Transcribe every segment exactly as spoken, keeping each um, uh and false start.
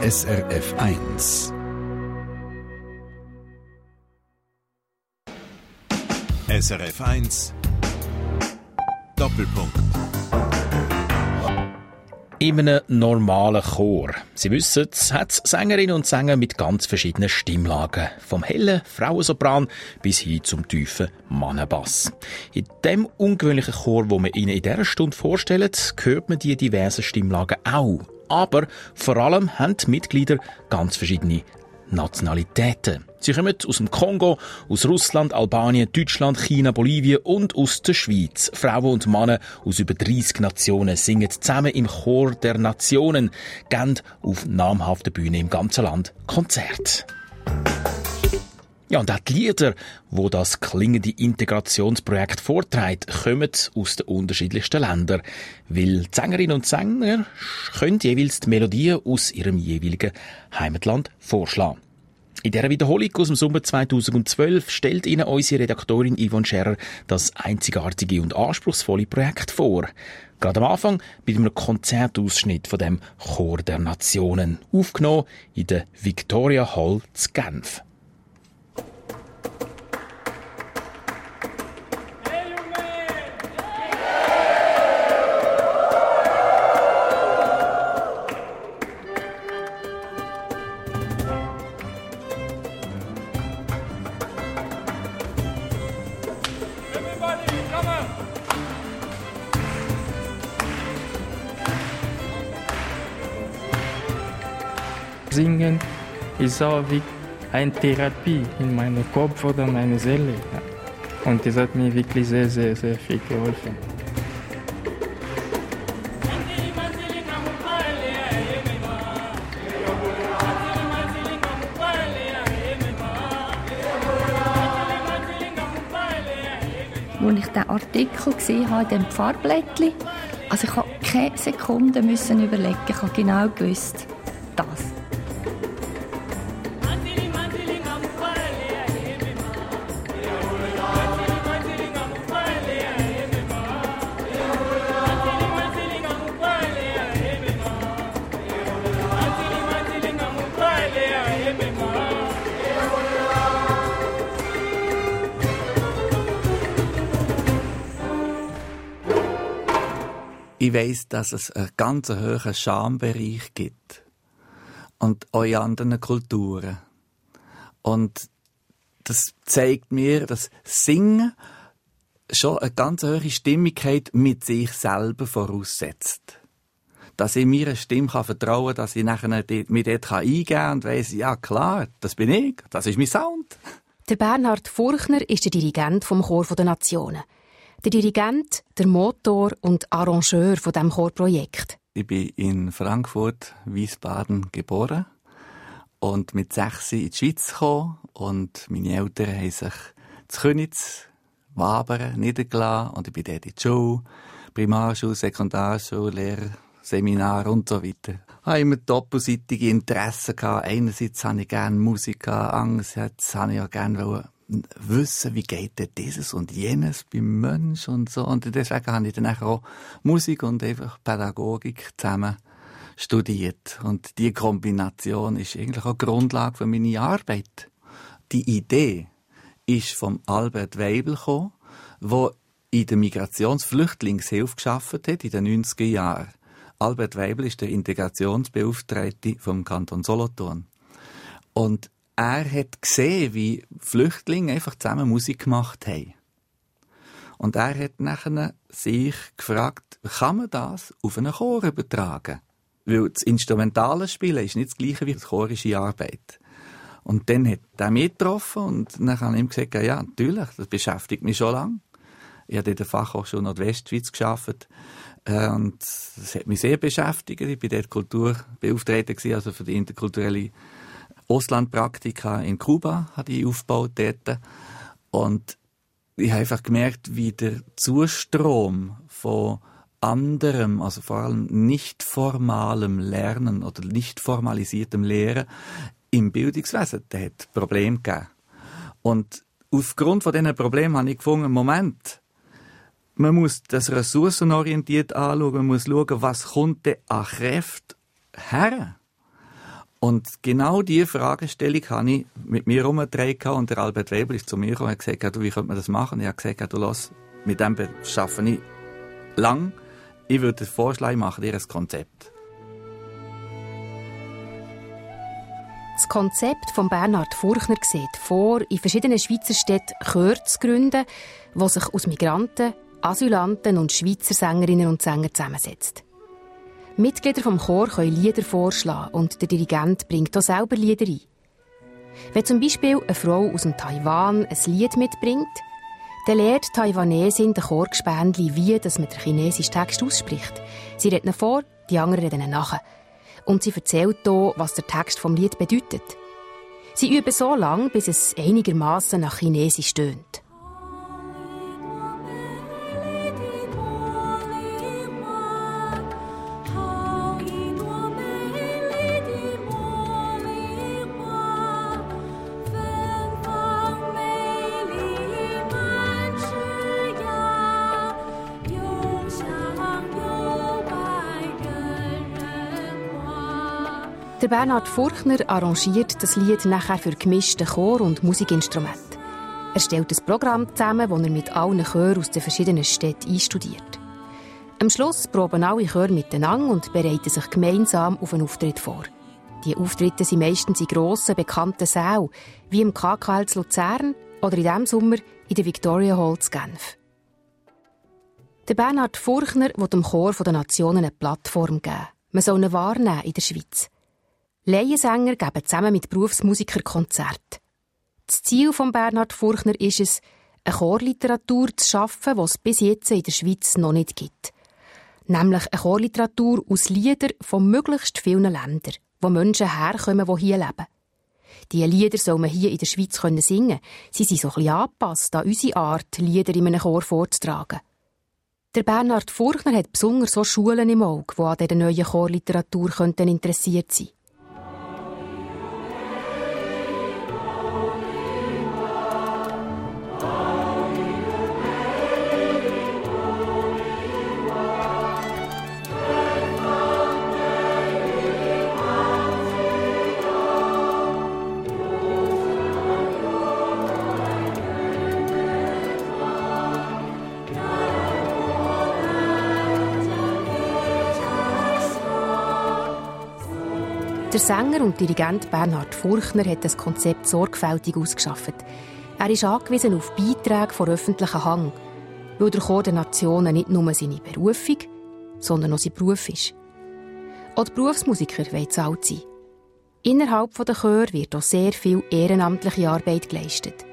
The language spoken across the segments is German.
S R F eins. S R F eins Doppelpunkt. In einem normalen Chor. Sie wissen, es hat Sängerinnen und Sänger mit ganz verschiedenen Stimmlagen. Vom hellen Frauensopran bis hin zum tiefen Mannenbass. In dem ungewöhnlichen Chor, wo wir Ihnen in dieser Stunde vorstellen, hört man die diversen Stimmlagen auch. Aber vor allem haben die Mitglieder ganz verschiedene Nationalitäten. Sie kommen aus dem Kongo, aus Russland, Albanien, Deutschland, China, Bolivien und aus der Schweiz. Frauen und Männer aus über dreissig Nationen singen zusammen im Chor der Nationen, geben auf namhaften Bühnen im ganzen Land Konzerte. Ja, und auch die Lieder, wo das klingende Integrationsprojekt vorträgt, kommen aus den unterschiedlichsten Ländern. Weil die Sängerinnen und Sänger können jeweils die Melodien aus ihrem jeweiligen Heimatland vorschlagen. In dieser Wiederholung aus dem Sommer zweitausendzwölf stellt Ihnen unsere Redaktorin Yvonne Scherer das einzigartige und anspruchsvolle Projekt vor. Gerade am Anfang mit einem Konzertausschnitt von dem Chor der Nationen, aufgenommen in der Victoria Hall zu Genf. Singen ist auch wie eine Therapie in meinem Kopf oder meiner Seele. Und das hat mir wirklich sehr, sehr, sehr viel geholfen. Als ich diesen Artikel gesehen habe, in diesem Farbblättchen, also ich habe keine Sekunde müssen überlegen, ich habe genau gewusst, das. Ich weiss, dass es einen ganz hohen Schambereich gibt. Und auch in anderen Kulturen. Und das zeigt mir, dass Singen schon eine ganz hohe Stimmigkeit mit sich selber voraussetzt. Dass ich meiner Stimme vertrauen kann, dass ich nachher mich dort eingeben kann und weiss, ja klar, das bin ich, das ist mein Sound. Der Bernhard Furchner ist der Dirigent vom Chor der Nationen. Der Dirigent, der Motor und Arrangeur von diesem Chorprojekt. Ich bin in Frankfurt, Wiesbaden geboren und mit sechs in die Schweiz gekommen. Und meine Eltern haben sich zu Königs, Wabern, niedergelassen. Und ich bin dort in die Schule, Primarschule, Sekundarschule, Lehrer, Seminar und so weiter. Ich hatte immer doppelseitige Interessen gehabt. Einerseits habe ich gerne Musik, andererseits habe ich auch gerne wissen, wie geht denn dieses und jenes beim Mensch und so. Und deswegen habe ich dann auch Musik und einfach Pädagogik zusammen studiert. Und die Kombination ist eigentlich auch die Grundlage für meine Arbeit. Die Idee ist vom Albert Weibel gekommen, der in der Migrationsflüchtlingshilfe gearbeitet hat in den neunziger Jahren. Albert Weibel ist der Integrationsbeauftragte vom Kanton Solothurn. Und er hat gesehen, wie Flüchtlinge einfach zusammen Musik gemacht haben. Und er hat nachher sich gefragt, kann man das auf einen Chor übertragen? Weil das instrumentale Spielen ist nicht das Gleiche wie die chorische Arbeit. Und dann hat er mich getroffen und dann habe ich ihm gesagt, ja, natürlich, das beschäftigt mich schon lange. Ich habe in der Fachhochschule Nordwestschweiz gearbeitet und das hat mich sehr beschäftigt. Ich war dort Kulturbeauftragter, also für die interkulturelle Auslandpraktika in Kuba habe ich aufgebaut dort. Und ich habe einfach gemerkt, wie der Zustrom von anderem, also vor allem nicht formalem Lernen oder nicht formalisiertem Lehren im Bildungswesen, der hat Probleme gegeben. Und aufgrund von diesen Problemen habe ich gefunden, Moment, man muss das ressourcenorientiert anschauen, man muss schauen, was kommt denn an Kräften her. Und genau diese Fragestellung habe ich mit mir herumgedreht und der Albert Weber ist zu mir gekommen und hat gesagt, wie könnte man das machen? Ich habe gesagt, du lass, mit dem arbeite ich lang. Ich würde den Vorschlag machen, dir ein Konzept. Das Konzept von Bernhard Furchner sieht vor, in verschiedenen Schweizer Städten Chöre zu gründen, die sich aus Migranten, Asylanten und Schweizer Sängerinnen und Sängern zusammensetzt. Mitglieder vom Chor können Lieder vorschlagen und der Dirigent bringt auch selber Lieder ein. Wenn zum Beispiel eine Frau aus dem Taiwan ein Lied mitbringt, dann lehrt die Taiwanesin den Chorgespendli, wie dass man den chinesischen Text ausspricht. Sie redet ihn vor, die anderen reden ihn nach. Und sie erzählt hier, was der Text vom Lied bedeutet. Sie üben so lange, bis es einigermaßen nach Chinesisch tönt. Der Bernhard Furchner arrangiert das Lied nachher für gemischte Chor- und Musikinstrumente. Er stellt ein Programm zusammen, das er mit allen Chören aus den verschiedenen Städten einstudiert. Am Schluss proben alle Chöre miteinander und bereiten sich gemeinsam auf einen Auftritt vor. Die Auftritte sind meistens in grossen, bekannten Sälen, wie im K K L zu Luzern oder in diesem Sommer in der Victoria Hall zu Genf. Der Bernhard Furchner will dem Chor der Nationen eine Plattform geben. Man soll ihn wahrnehmen in der Schweiz. Laiensänger geben zusammen mit Berufsmusikern Konzerte. Das Ziel von Bernhard Furchner ist es, eine Chorliteratur zu schaffen, die es bis jetzt in der Schweiz noch nicht gibt. Nämlich eine Chorliteratur aus Liedern von möglichst vielen Ländern, wo Menschen herkommen, die hier leben. Diese Lieder soll man hier in der Schweiz singen können. Sie sind so ein bisschen angepasst an unsere Art, Lieder in einem Chor vorzutragen. Der Bernhard Furchner hat besonders so Schulen im Auge, die an dieser neuen Chorliteratur interessiert sein könnten. Der Sänger und Dirigent Bernhard Furchner hat das Konzept sorgfältig ausgeschafft. Er ist angewiesen auf Beiträge von öffentlichen Hang, weil der Chor der Nationen nicht nur seine Berufung, sondern auch sein Beruf ist. Auch die Berufsmusiker wollen zahlt sein. Innerhalb der Chöre wird auch sehr viel ehrenamtliche Arbeit geleistet.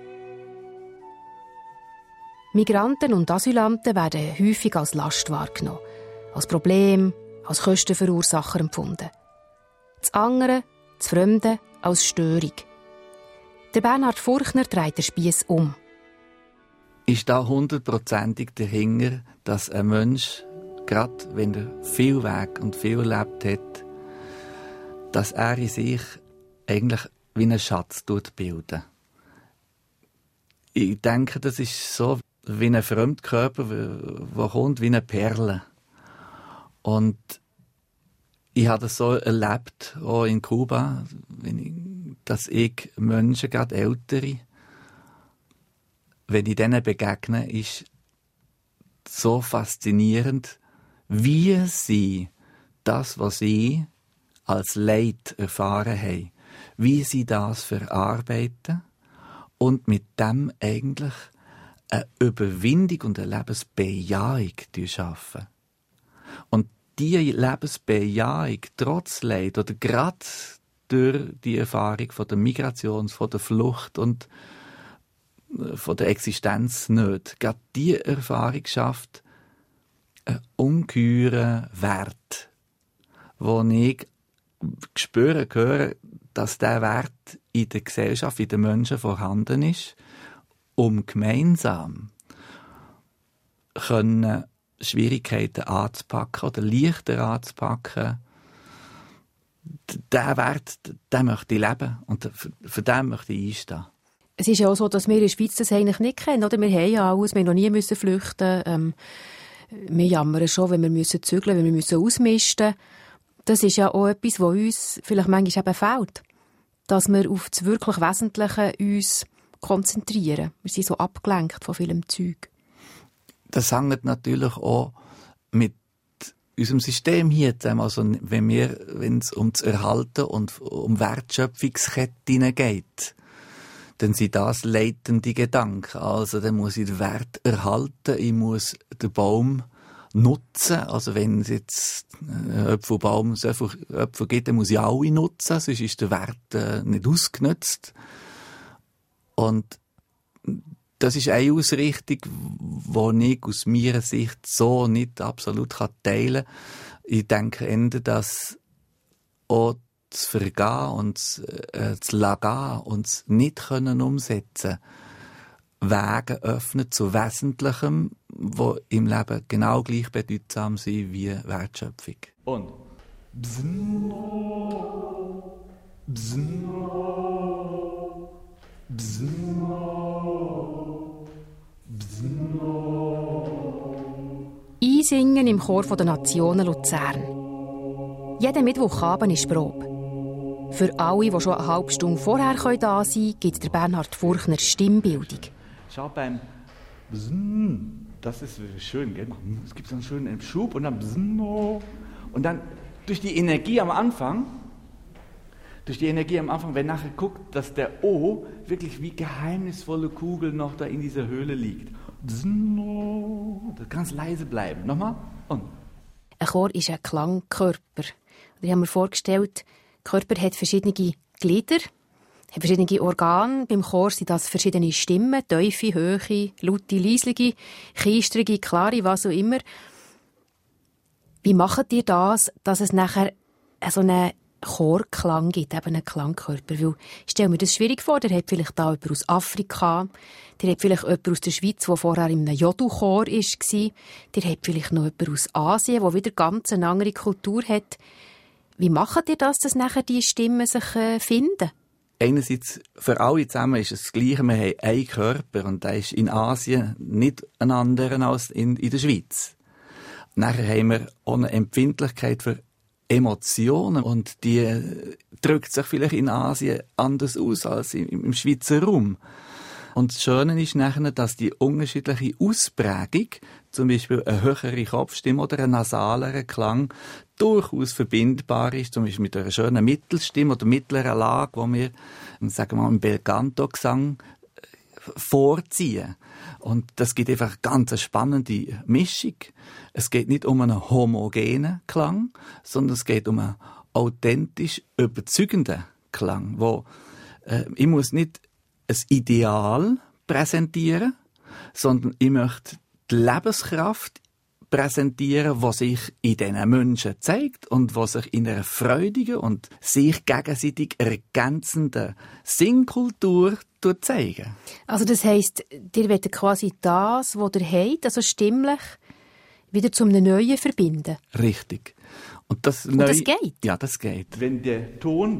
Migranten und Asylanten werden häufig als Last wahrgenommen, als Problem, als Kostenverursacher empfunden. Das andere, das Fremde, als Störung. Der Bernhard Furchner dreht den Spiess um. Ist da hundertprozentig dahinter, dass ein Mensch, gerade wenn er viel Weg und viel erlebt hat, dass er in sich eigentlich wie einen Schatz bildet. Ich denke, das ist so wie ein Fremdkörper, der kommt wie eine Perle. Und ich habe das so erlebt, auch in Kuba, dass ich Menschen, gerade Ältere, wenn ich denen begegne, ist so faszinierend, wie sie das, was sie als Leid erfahren haben, wie sie das verarbeiten und mit dem eigentlich eine Überwindung und eine Lebensbejahung schaffen. Und diese Lebensbejahung trotz Leid oder gerade durch die Erfahrung von der Migration, von der Flucht und von der Existenznöte, gerade diese Erfahrung schafft einen ungeheuren Wert, wo ich spüre, höre, dass dieser Wert in der Gesellschaft, in den Menschen vorhanden ist, um gemeinsam können Schwierigkeiten anzupacken oder leichter anzupacken. Diesen Wert, den möchte ich leben und für, für den möchte ich einstehen. Es ist ja auch so, dass wir in der Schweiz das eigentlich nicht kennen. Oder? Wir haben ja alles, wir haben noch nie müssen flüchten. Ähm, wir jammern schon, wenn wir müssen zügeln, wenn wir müssen ausmisten. Das ist ja auch etwas, was uns vielleicht manchmal eben fehlt. Dass wir auf das wirklich Wesentliche uns konzentrieren. Wir sind so abgelenkt von vielem Zeug. Das hängt natürlich auch mit unserem System hier zusammen. Also wenn wir, wenn es um das Erhalten und um Wertschöpfungsketten geht, dann sind das leitende Gedanken. Also dann muss ich den Wert erhalten, ich muss den Baum nutzen. Also wenn es jetzt einen Apfelbaum so viele Äpfel gibt, dann muss ich alle nutzen, sonst ist der Wert äh, nicht ausgenutzt. Und das ist eine Ausrichtung, die ich aus meiner Sicht so nicht absolut teilen kann. Ich denke eher, dass auch das Vergehen und das, äh, das Lassen und das Nicht-Können umsetzen Wege öffnen zu Wesentlichem, die im Leben genau gleich bedeutsam sind wie Wertschöpfung. Und Bzno, Bzno, Bzno, Bzno. Einsingen im Chor der Nationen Luzern. Jeden Mittwochabend ist Probe. Für alle, die schon eine halbe Stunde vorher da sein können, gibt der Bernhard Furchner Stimmbildung. Schau beim Bzn, das ist schön, gell? Es gibt so einen schönen Schub und dann Bzno. Und dann durch die Energie am Anfang, durch die Energie am Anfang, wenn nachher guckt, dass der O wirklich wie geheimnisvolle Kugel noch da in dieser Höhle liegt. Bzno, das ganz leise bleiben. Nochmal. Und. Ein Chor ist ein Klangkörper. Ich habe mir vorgestellt, der Körper hat verschiedene Glieder, hat verschiedene Organe. Beim Chor sind das verschiedene Stimmen, tiefe, hohe, laute, leislige, keistrige, klare, was auch immer. Wie macht ihr das, dass es nachher so einen Chorklang gibt, eben einen Klangkörper? Weil ich stelle mir das schwierig vor. Der hat vielleicht da jemand aus Afrika, der hat vielleicht jemand aus der Schweiz, der vorher in einem Jodu-Chor war, der hat vielleicht noch jemand aus Asien, der wieder ganz eine andere Kultur hat. Wie macht ihr das, dass nachher die Stimmen sich äh, finden? Einerseits, für alle zusammen ist es das Gleiche. Wir haben einen Körper und der ist in Asien nicht ein anderer als in, in der Schweiz. Nachher haben wir auch eine Empfindlichkeit für Emotionen und die äh, drückt sich vielleicht in Asien anders aus als im, im Schweizer Raum. Und das Schöne ist nachher, dass die unterschiedliche Ausprägung, zum Beispiel eine höhere Kopfstimme oder ein nasalerer Klang, durchaus verbindbar ist, zum Beispiel mit einer schönen Mittelstimme oder mittleren Lage, die wir, sagen wir mal, im Belcanto-Gesang vorziehen. Und das gibt einfach ganz eine spannende Mischung. Es geht nicht um einen homogenen Klang, sondern es geht um einen authentisch überzeugenden Klang, wo äh, ich muss nicht ein Ideal präsentieren, sondern ich möchte die Lebenskraft präsentieren, die sich in diesen Menschen zeigt und die sich in einer freudigen und sich gegenseitig ergänzenden Singkultur zeigen. Also das heisst, ihr wollt quasi das, was ihr habt, also stimmlich, wieder zu einem Neuen verbinden. Richtig. Und das, und Neue, das geht? Ja, das geht. Wenn der Ton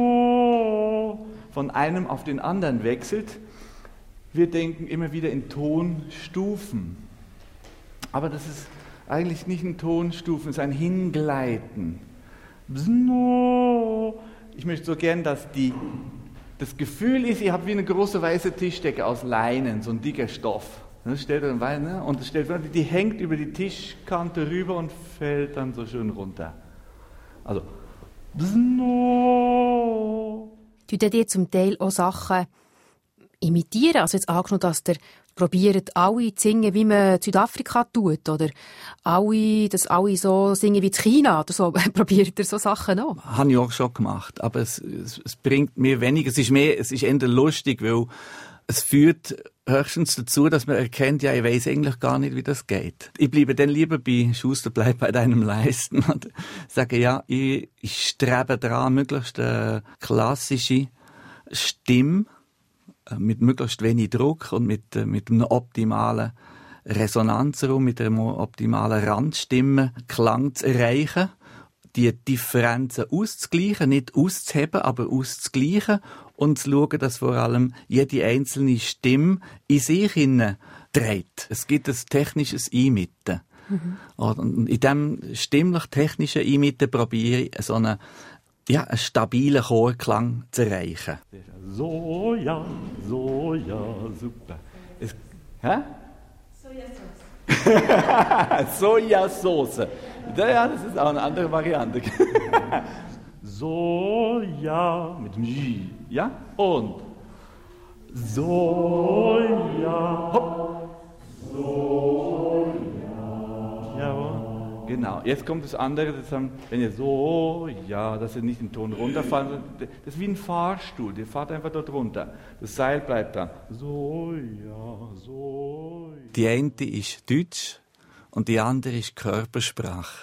von einem auf den anderen wechselt, wir denken immer wieder in Tonstufen. Aber das ist eigentlich nicht ein Tonstufen, es ist ein Hingleiten. Ich möchte so gern, dass die, das Gefühl ist, ihr habt wie eine große weiße Tischdecke aus Leinen, so ein dicker Stoff. Das stellt dann Wein, ne? Und das stellt, die hängt über die Tischkante rüber und fällt dann so schön runter. Also, tut ihr zum Teil auch Sachen imitieren? Also jetzt angenommen, dass ihr probiert, alle zu singen, wie man in Südafrika tut, oder alle, dass alle so singen wie in China, oder so. Probiert ihr so Sachen auch? Habe ich auch schon gemacht, aber es, es, es bringt mir weniger. Es ist mehr, es ist eher lustig, weil es führt höchstens dazu, dass man erkennt, ja, ich weiss eigentlich gar nicht, wie das geht. Ich bleibe dann lieber bei Schuster, bleib bei deinem Leisten und sage, ja, ich, ich strebe daran, möglichst eine klassische Stimme mit möglichst wenig Druck und mit, mit einem optimalen Resonanzraum, mit einem optimalen Randstimme Klang zu erreichen, die Differenzen auszugleichen, nicht auszuheben, aber auszugleichen und zu schauen, dass vor allem jede einzelne Stimme in sich hinein trägt. Es gibt ein technisches Einmitten. Mhm. Und in diesem stimmlich-technischen Einmitten probiere ich, so einen, ja, einen stabilen Chorklang zu erreichen. So, ja, so, ja, super. Es, hä? Sojasauce. Sojasauce. Ja, das ist auch eine andere Variante. So, ja, mit dem J. Ja? Und so, ja, hopp. So, ja. Jawohl. Genau. Jetzt kommt das andere, das haben, wenn ihr so, ja, dass ihr nicht im Ton runterfallen, das ist wie ein Fahrstuhl, ihr fahrt einfach dort runter. Das Seil bleibt dran. So, ja, so. Ja. Die eine ist Deutsch und die andere ist Körpersprache.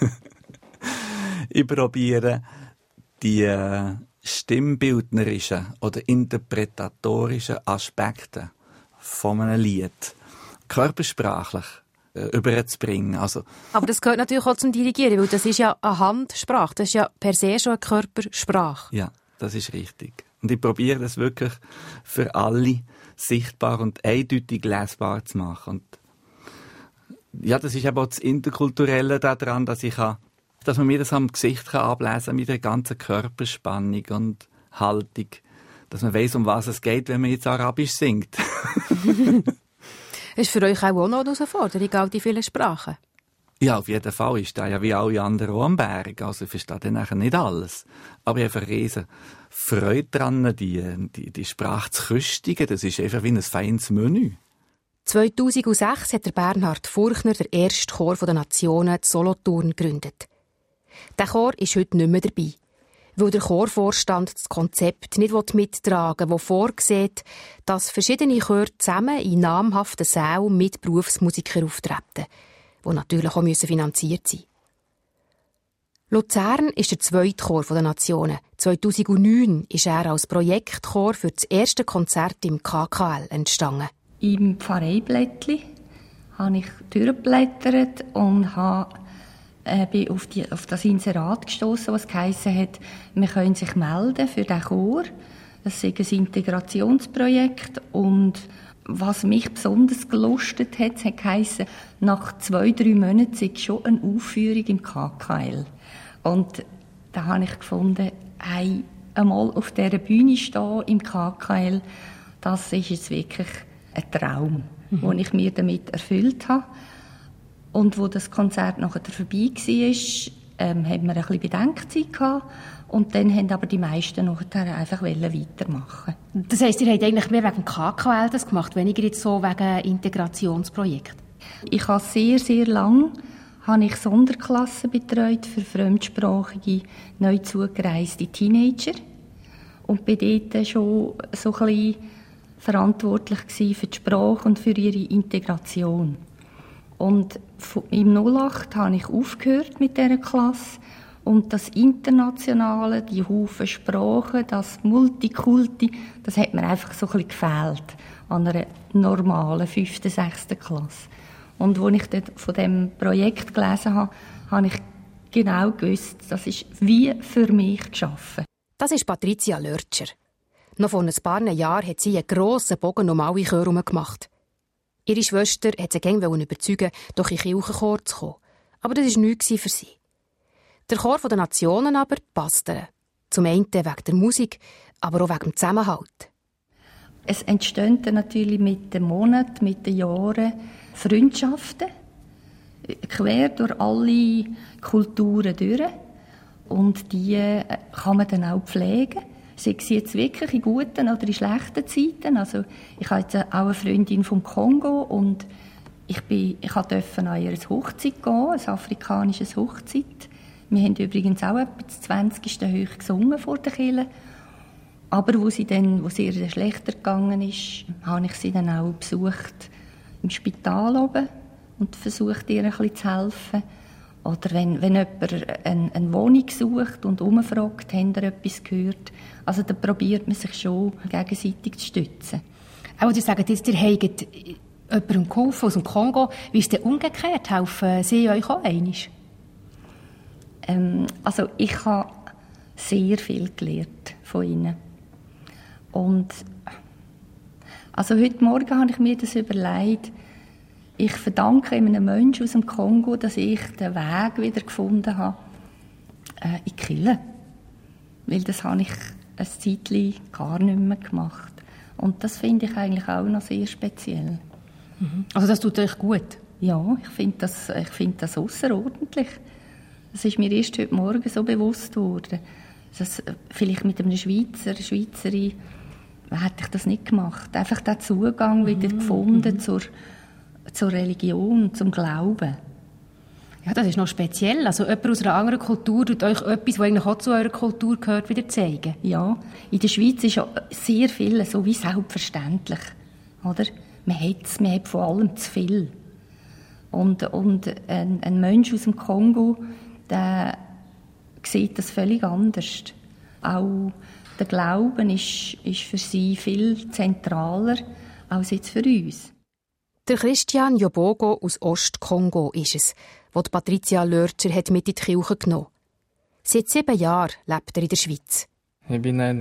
Ich probiere die äh, stimmbildnerischen oder interpretatorischen Aspekte von einem Lied körpersprachlich äh, überzubringen. Also, aber das gehört natürlich auch zum Dirigieren, weil das ist ja eine Handsprache, das ist ja per se schon eine Körpersprache. Ja, das ist richtig. Und ich probiere das wirklich für alle sichtbar und eindeutig lesbar zu machen. Und ja, das ist aber auch das Interkulturelle daran, dass ich kann, dass man mir das am Gesicht kann ablesen kann, mit der ganzen Körperspannung und Haltung, dass man weiss, um was es geht, wenn man jetzt Arabisch singt. Ist für euch auch noch eine Herausforderung, all die vielen Sprachen? Ja, auf jeden Fall ist das ja wie alle anderen auch am Berg. Also ich verstehe dann nachher nicht alles. Aber ich habe eine riesen Freude daran, die, die, die Sprache zu köstigen. Das ist einfach wie ein feines Menü. zweitausendsechs hat der Bernhard Furchner den ersten Chor der Nationen zu Solothurn gegründet. Der Chor ist heute nicht mehr dabei, weil der Chorvorstand das Konzept nicht mittragen will, das vorsieht, dass verschiedene Chöre zusammen in namhaften Sälen mit Berufsmusikern auftreten, die natürlich auch finanziert sein müssen. Luzern ist der zweite Chor der Nationen. zweitausendneun ist er als Projektchor für das erste Konzert im K K L entstanden. Im Pfarreiblättli habe ich durchgeblättert und habe äh, bin auf, die, auf das Inserat gestossen, was geheissen hat, wir können sich melden für den Chor. Das ist ein Integrationsprojekt und was mich besonders gelustet hat, hat geheissen, nach zwei, drei Monaten sei schon eine Aufführung im K K L. Und da habe ich gefunden, hey, einmal auf dieser Bühne stehen im K K L, das ist jetzt wirklich ein Traum, mhm. den ich mir damit erfüllt habe. Und wo das Konzert nachher vorbei war, ähm, haben wir ein bisschen Bedenkzeit gehabt. Und dann haben aber die meisten nachher einfach weitermachen. Das heisst, ihr habt eigentlich mehr wegen K K L das gemacht, weniger jetzt so wegen Integrationsprojekt? Ich habe sehr, sehr lang habe ich Sonderklassen betreut für fremdsprachige, neu zugereiste Teenager. Und bin dort schon so ein bisschen verantwortlich gewesen für die Sprache und für ihre Integration. Und im null acht habe ich aufgehört mit dieser Klasse. Und das Internationale, die Haufen Sprachen, das Multikulti, das hat mir einfach so ein bisschen gefehlt an einer normalen fünften, sechsten Klasse. Und als ich dort von diesem Projekt gelesen habe, habe ich genau gewusst, das ist wie für mich geschaffen. Das ist Patricia Lörtscher. Noch vor ein paar Jahren hat sie einen grossen Bogen um alle Chöre gemacht. Ihre Schwester hat sie gerne überzeugen, durch in den Kirchenchor zu kommen. Aber das war nichts für sie. Der Chor der Nationen aber passt ihr. Zum einen wegen der Musik, aber auch wegen dem Zusammenhalt. Es entstehen natürlich mit den Monaten, mit den Jahren Freundschaften, quer durch alle Kulturen durch. Und die kann man dann auch pflegen. Sei es jetzt wirklich in guten oder in schlechten Zeiten. Also ich habe jetzt auch eine Freundin vom Kongo und ich, bin, ich durfte an ihre Hochzeit gehen, ein afrikanisches Hochzeit. Wir haben übrigens auch etwa das zwanzigste hoch gesungen vor der Kirche. Aber wo sie dann, wo es ihr schlechter gegangen ist, habe ich sie dann auch besucht im Spital oben und versucht, ihr ein bisschen zu helfen. Oder wenn, wenn jemand eine, eine Wohnung sucht und umfragt, habt ihr etwas gehört? Also da probiert man sich schon gegenseitig zu stützen. Aber du sagst jetzt, ihr habt jemandem geholfen aus dem Kongo. Wie ist denn umgekehrt? Helfen sie euch auch einmal? Ähm, also ich habe sehr viel gelernt von ihnen. Und also heute Morgen habe ich mir das überlegt, Ich verdanke einem Menschen aus dem Kongo, dass ich den Weg wieder gefunden habe äh, in die Kirche. Weil das habe ich ein Zeitchen gar nicht mehr gemacht. Und das finde ich eigentlich auch noch sehr speziell. Mhm. Also das tut euch gut? Ja, ich finde das, ich finde das ausserordentlich. Das ist mir erst heute Morgen so bewusst geworden. Dass vielleicht mit einem Schweizer, Schweizerin, hätte ich das nicht gemacht. Einfach den Zugang wieder mhm. gefunden mhm. zur, zur Religion, zum Glauben. Ja, das ist noch speziell. Also jemand aus einer anderen Kultur tut euch etwas, das eigentlich auch zu eurer Kultur gehört, wieder zeigen. Ja, in der Schweiz ist ja sehr viel so wie selbstverständlich. Oder? Man hat, man hat von allem zu viel. Und, und ein, ein Mensch aus dem Kongo, der sieht das völlig anders. Auch der Glauben ist, ist für sie viel zentraler als jetzt für uns. Der Christian Yobogo aus Ostkongo ist es, wo die Patricia Lörzer hat mit in die Kirche genommen hat. Seit sieben Jahren lebt er in der Schweiz. Ich bin ein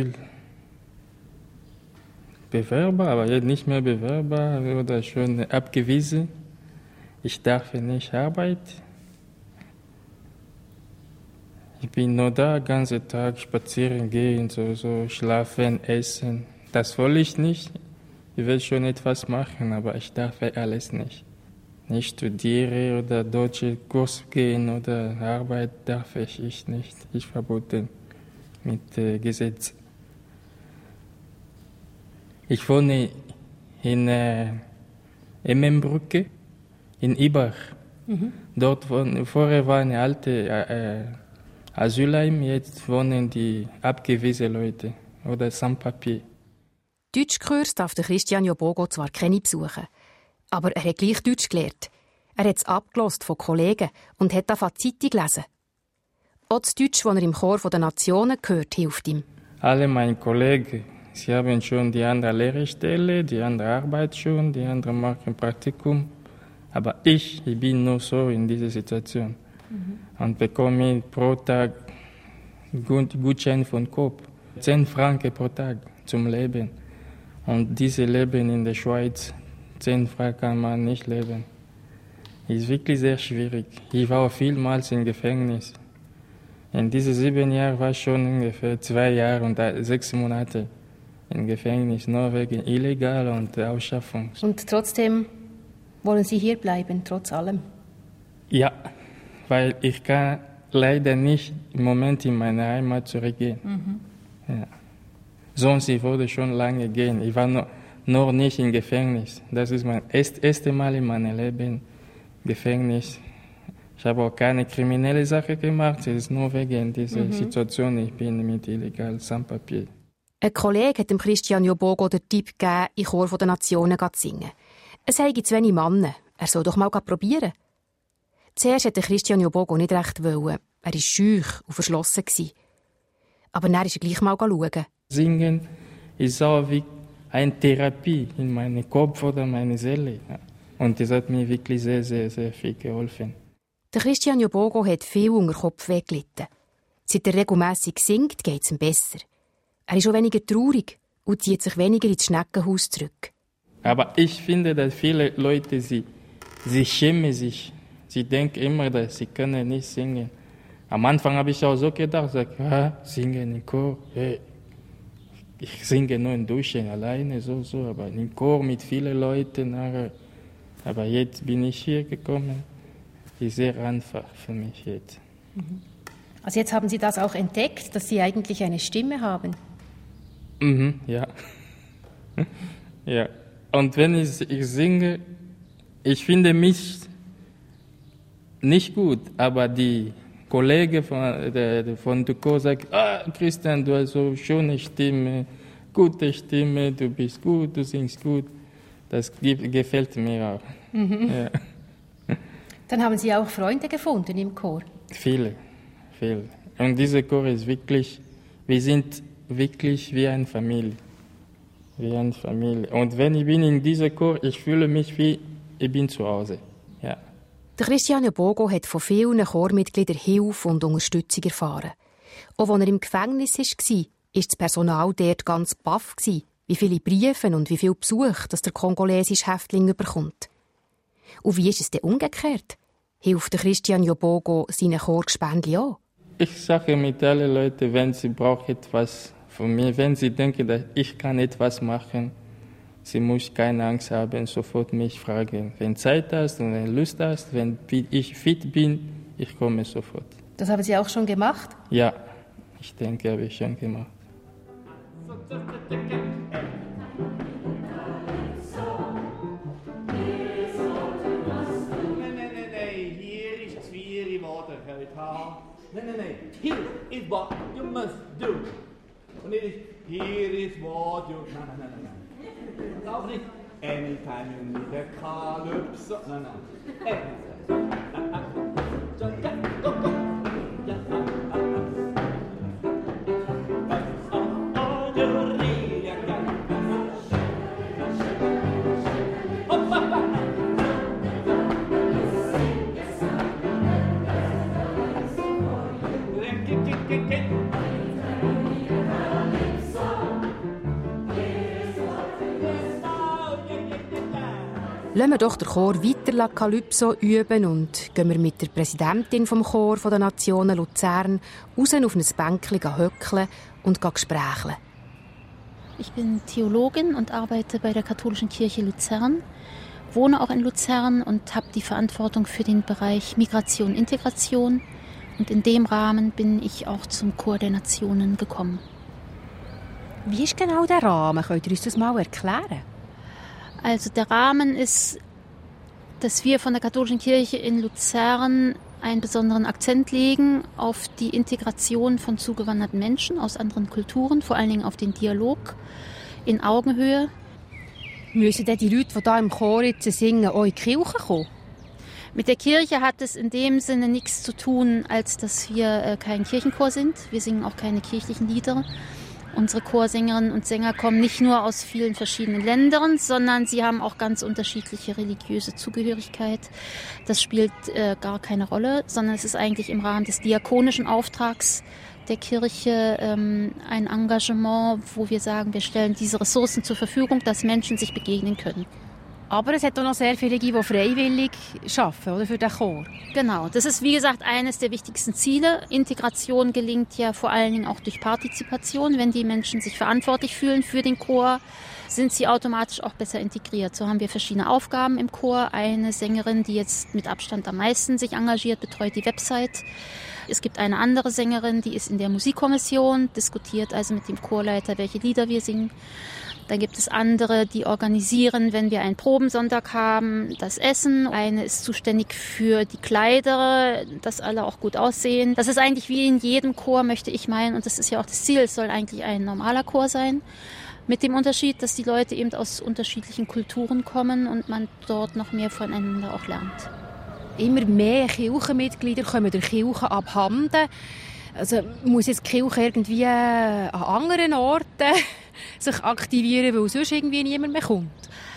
Asylbewerber, aber jetzt nicht mehr Bewerber oder schon abgewiesen. Ich darf nicht arbeiten. Ich bin nur da, den ganzen Tag spazieren gehen, so, so schlafen, essen. Das will ich nicht. Ich will schon etwas machen, aber ich darf alles nicht. Nicht studieren oder deutsche Kurs gehen oder Arbeit darf ich nicht. Ich verboten mit äh, Gesetz. Ich wohne in äh, Emmenbrücke, in Ibach. Mhm. Dort wohnen, vorher war eine alte äh, Asylheim, jetzt wohnen die abgewiesenen Leute oder Sans-Papier. Deutschkurs darf der Christian Yobogo zwar keine besuchen, aber er hat gleich Deutsch gelernt. Er hat es abgelost von Kollegen und hat davon die Zeitung gelesen. Auch das Deutsch, das er im Chor der Nationen gehört, hilft ihm. Alle meine Kollegen, sie haben schon die andere Lehrstelle, die andere Arbeit schon, die andere machen Praktikum. Aber ich, ich bin nur so in dieser Situation. Mhm. Und bekomme pro Tag Gutschein von Coop. Zehn Franken pro Tag zum Leben. Und dieses Leben in der Schweiz, zehn Franken kann man nicht leben. Ist wirklich sehr schwierig. Ich war vielmals im Gefängnis. In diesen sieben Jahren war ich schon ungefähr zwei Jahre und sechs Monate im Gefängnis, nur wegen illegal und Ausschaffung. Und trotzdem wollen Sie hier bleiben, trotz allem? Ja, weil ich kann leider nicht im Moment in meine Heimat zurückgehen. Mhm. Ja. Sonst ich würde schon lange gehen. Ich war noch, noch nicht im Gefängnis. Das ist mein erst, erste Mal in meinem Leben Gefängnis. Ich habe auch keine kriminelle Sache gemacht. Es ist nur wegen dieser mhm. Situation. Ich bin mit illegal Sans-Papier. Ein Kollege hat dem Christian Yobogo den Tipp gegeben, in Chor der Nationen zu singen. Es habe zu wenig Männer. Er soll doch mal probieren. Zuerst wollte Christian Yobogo nicht recht wollen. Er war schüch und verschlossen. Aber dann ist er gleich mal schauen. Singen ist auch wie eine Therapie in meinem Kopf oder meiner Seele. Und das hat mir wirklich sehr, sehr, sehr viel geholfen. Der Christian Yobogo hat viel unter Kopfweh gelitten. Seit er regelmässig singt, geht es ihm besser. Er ist auch weniger traurig und zieht sich weniger ins Schneckenhaus zurück. Aber ich finde, dass viele Leute, sie, sie schämen sich. Sie denken immer, dass sie können nicht singen. Am Anfang habe ich auch so gedacht, sag, ah, singen im Chor. Hey. Ich singe nur in Duschen alleine, so, so, aber im Chor mit vielen Leuten. Aber jetzt bin ich hier gekommen. Ist sehr einfach für mich jetzt. Also jetzt haben Sie das auch entdeckt, dass Sie eigentlich eine Stimme haben? Mhm, ja. Ja. Und wenn ich, ich singe, ich finde mich nicht gut, aber die Kollege von, der, von Ducot sagt, ah, Christian, du hast so eine schöne Stimme, gute Stimme, du bist gut, du singst gut. Das gefällt mir auch. Mhm. Ja. Dann haben Sie auch Freunde gefunden im Chor? Viele, viele. Und dieser Chor ist wirklich, wir sind wirklich wie eine Familie. Wie eine Familie. Und wenn ich bin in dieser Chor, ich fühle mich wie, ich bin zu Hause. Ja. Der Christian Yobogo hat von vielen Chormitgliedern Hilfe und Unterstützung erfahren. Auch als er im Gefängnis war, war das Personal dort ganz baff, wie viele Briefe und wie viel Besuch das der kongolesische Häftling bekommt. Und wie ist es denn umgekehrt? Hilft der Christian Jobogo seinen Chorgespendli an? Ich sage mit allen Leuten, wenn sie brauchen etwas von mir, wenn sie denken, dass ich kann etwas machen, sie muss keine Angst haben, sofort mich fragen. Wenn Zeit hast und wenn Lust hast, wenn ich fit bin, ich komme sofort. Das haben Sie auch schon gemacht? Ja, ich denke, habe ich schon gemacht. Nein, nein, nein. Here is what you must do. Und nicht, here is what you... Nein, nein, nein, nein. Das auch nicht. Anytime you need a calypso. Nein, nein. Anytime. Go, go. Lassen wir doch den Chor weiter La Calypso üben und gehen wir mit der Präsidentin vom Chor der Nationen Luzern raus auf ein Bänkchen höckeln und gesprächeln. Ich bin Theologin und arbeite bei der Katholischen Kirche Luzern, wohne auch in Luzern und habe die Verantwortung für den Bereich Migration und Integration. Und in dem Rahmen bin ich auch zum Chor der Nationen gekommen. Wie ist genau der Rahmen? Könnt ihr uns das mal erklären? Also der Rahmen ist, dass wir von der Katholischen Kirche in Luzern einen besonderen Akzent legen auf die Integration von zugewanderten Menschen aus anderen Kulturen, vor allen Dingen auf den Dialog in Augenhöhe. Müssen denn die Leute, die hier im Chor jetzt singen, auch in die Kirche kommen? Mit der Kirche hat es in dem Sinne nichts zu tun, als dass wir äh, kein Kirchenchor sind. Wir singen auch keine kirchlichen Lieder. Unsere Chorsängerinnen und Sänger kommen nicht nur aus vielen verschiedenen Ländern, sondern sie haben auch ganz unterschiedliche religiöse Zugehörigkeit. Das spielt äh, gar keine Rolle, sondern es ist eigentlich im Rahmen des diakonischen Auftrags der Kirche ähm, ein Engagement, wo wir sagen, wir stellen diese Ressourcen zur Verfügung, dass Menschen sich begegnen können. Aber es hat auch noch sehr viele, die freiwillig arbeiten, oder, für den Chor. Genau, das ist wie gesagt eines der wichtigsten Ziele. Integration gelingt ja vor allen Dingen auch durch Partizipation. Wenn die Menschen sich verantwortlich fühlen für den Chor, sind sie automatisch auch besser integriert. So haben wir verschiedene Aufgaben im Chor. Eine Sängerin, die jetzt mit Abstand am meisten sich engagiert, betreut die Website. Es gibt eine andere Sängerin, die ist in der Musikkommission, diskutiert also mit dem Chorleiter, welche Lieder wir singen. Dann gibt es andere, die organisieren, wenn wir einen Probensonntag haben, das Essen. Eine ist zuständig für die Kleider, dass alle auch gut aussehen. Das ist eigentlich wie in jedem Chor, möchte ich meinen. Und das ist ja auch das Ziel. Es soll eigentlich ein normaler Chor sein. Mit dem Unterschied, dass die Leute eben aus unterschiedlichen Kulturen kommen und man dort noch mehr voneinander auch lernt. Immer mehr Kirchenmitglieder kommen der Kirche abhanden. Also muss jetzt die Kirche irgendwie an anderen Orten sich aktivieren, weil sonst irgendwie niemand mehr kommt?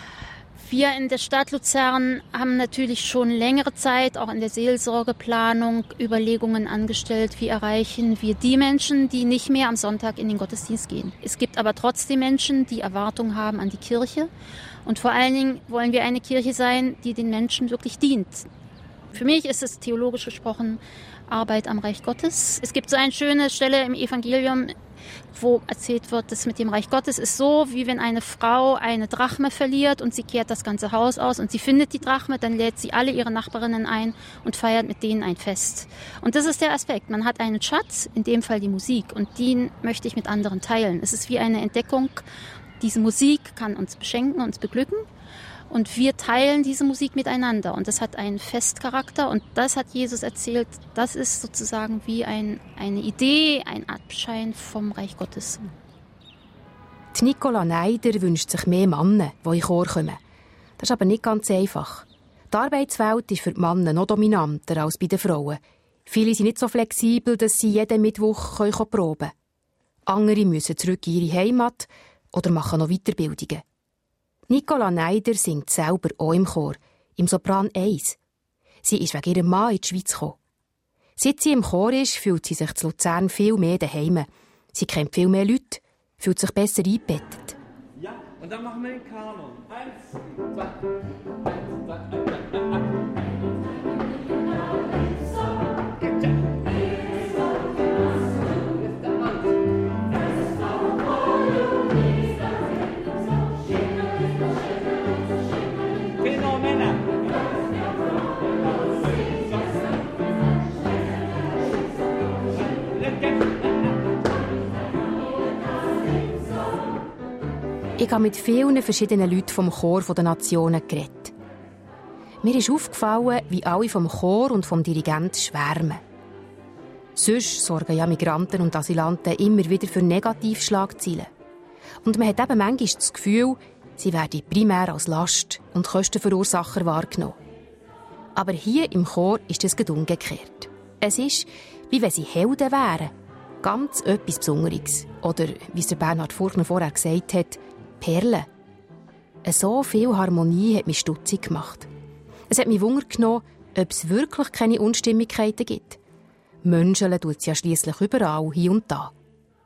Wir in der Stadt Luzern haben natürlich schon längere Zeit, auch in der Seelsorgeplanung, Überlegungen angestellt, wie erreichen wir die Menschen, die nicht mehr am Sonntag in den Gottesdienst gehen. Es gibt aber trotzdem Menschen, die Erwartungen haben an die Kirche. Und vor allen Dingen wollen wir eine Kirche sein, die den Menschen wirklich dient. Für mich ist es theologisch gesprochen Arbeit am Reich Gottes. Es gibt so eine schöne Stelle im Evangelium, wo erzählt wird, dass mit dem Reich Gottes ist so, wie wenn eine Frau eine Drachme verliert und sie kehrt das ganze Haus aus und sie findet die Drachme, dann lädt sie alle ihre Nachbarinnen ein und feiert mit denen ein Fest. Und das ist der Aspekt. Man hat einen Schatz, in dem Fall die Musik, und den möchte ich mit anderen teilen. Es ist wie eine Entdeckung. Diese Musik kann uns beschenken, uns beglücken. Und wir teilen diese Musik miteinander. Und das hat einen Festcharakter. Und das hat Jesus erzählt. Das ist sozusagen wie ein, eine Idee, ein Abschein vom Reich Gottes. Die Nicola Neider wünscht sich mehr Männer, die in den Chor kommen. Das ist aber nicht ganz einfach. Die Arbeitswelt ist für die Männer noch dominanter als bei den Frauen. Viele sind nicht so flexibel, dass sie jeden Mittwoch proben können. Andere müssen zurück in ihre Heimat oder machen noch Weiterbildungen. Nicola Neider singt selber auch im Chor, im Sopran eins. Sie ist wegen ihrem Mann in die Schweiz gekommen. Seit sie im Chor ist, fühlt sie sich zu Luzern viel mehr daheim. Sie kennt viel mehr Leute, fühlt sich besser eingebettet. Ja, Und dann machen wir den Kanon. Eins, zwei, eins, zwei, eins, zwei, eins. Ich habe mit vielen verschiedenen Leuten vom Chor der Nationen geredet. Mir ist aufgefallen, wie alle vom Chor und vom Dirigenten schwärmen. Sonst sorgen ja Migranten und Asylanten immer wieder für Negativschlagzeilen. Und man hat eben manchmal das Gefühl, sie werden primär als Last und Kostenverursacher wahrgenommen. Aber hier im Chor ist es gerade umgekehrt. Es ist, wie wenn sie Helden wären. Ganz etwas Besonderes. Oder, wie es Bernhard Furchner vorher gesagt hat, Perlen. So viel Harmonie hat mich stutzig gemacht. Es hat mich Wunder genommen, ob es wirklich keine Unstimmigkeiten gibt. Menscheln tut es ja schliesslich überall, hier und da.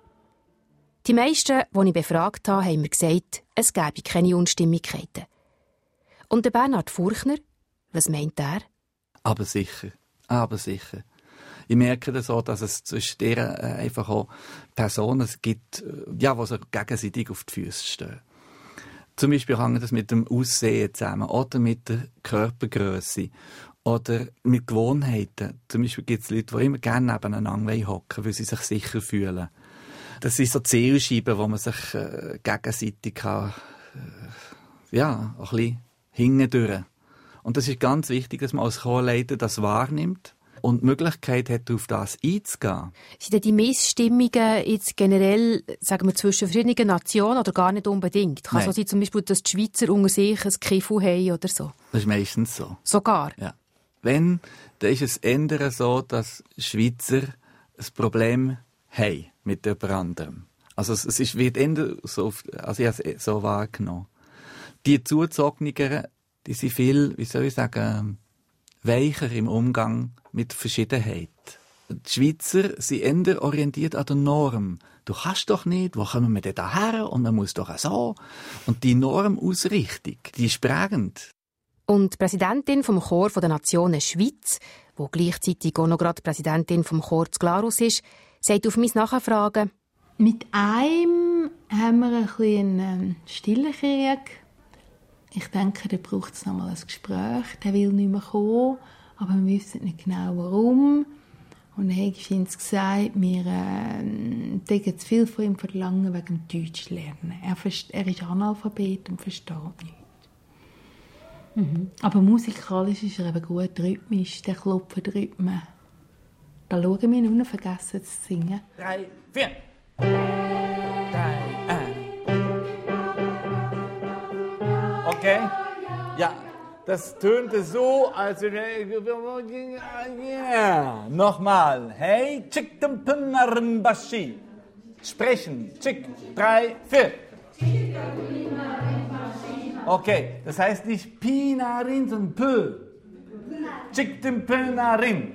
Die meisten, die ich befragt habe, haben mir gesagt, es gäbe keine Unstimmigkeiten. Und der Bernhard Furchner, was meint er? Aber sicher, aber sicher. Ich merke das auch, dass es zwischen denen einfach auch Personen gibt, ja, die sich gegenseitig auf die Füße stehen. Zum Beispiel hängt das mit dem Aussehen zusammen oder mit der Körpergröße oder mit Gewohnheiten. Zum Beispiel gibt es Leute, die immer gerne nebeneinander hocken, weil sie sich sicher fühlen. Das sind so Zielscheiben, wo man sich äh, gegenseitig kann, äh, ja, ein bisschen hingedürren. Und das ist ganz wichtig, dass man als Chorleiter das wahrnimmt und die Möglichkeit hat, auf das einzugehen. Sind denn die Missstimmungen jetzt generell, sagen wir, zwischen verschiedenen Nationen oder gar nicht unbedingt? Kann es so sein, zum Beispiel, dass die Schweizer unter sich ein Kifu haben oder so? Das ist meistens so. Sogar? Ja. Wenn, dann ist es eher so, dass Schweizer ein Problem haben mit jemand anderem. Also es, es ist, wird eher so, also ich habe es so wahrgenommen. Die Zugezogenen, die sind viel, wie soll ich sagen, weicher im Umgang mit Verschiedenheit. Die Schweizer sind eher orientiert an der Norm. Du kannst doch nicht, wo kommen wir denn da her? Und man muss doch auch so. Und die Normausrichtung, die ist prägend. Und die Präsidentin vom Chor der Nationen Schweiz, die gleichzeitig auch noch gerade Präsidentin vom Chor zu Glarus ist, sagt auf mein Nachfragen: Mit einem haben wir ein bisschen einen stillen Krieg. Ich denke, da braucht es noch mal ein Gespräch. Der will nicht mehr kommen, aber wir wissen nicht genau, warum. Und er hat uns gesagt, wir äh, dürfen zu viel von ihm verlangen wegen dem Deutschlernen. Er, er ist Analphabet und versteht nichts. Mhm. Aber musikalisch ist er eben gut rhythmisch, der klopft Rhythmen. Da schauen wir nur, vergessen zu singen. Drei, vier. Drei, ein. Okay? Ja, das tönte so, als wenn yeah. Nochmal. Hey, chick dem Pinnarin Bashi. Sprechen. Chick. Drei, vier. Okay, das heißt nicht Pinarin, sondern P. Chick dem Pinnarin.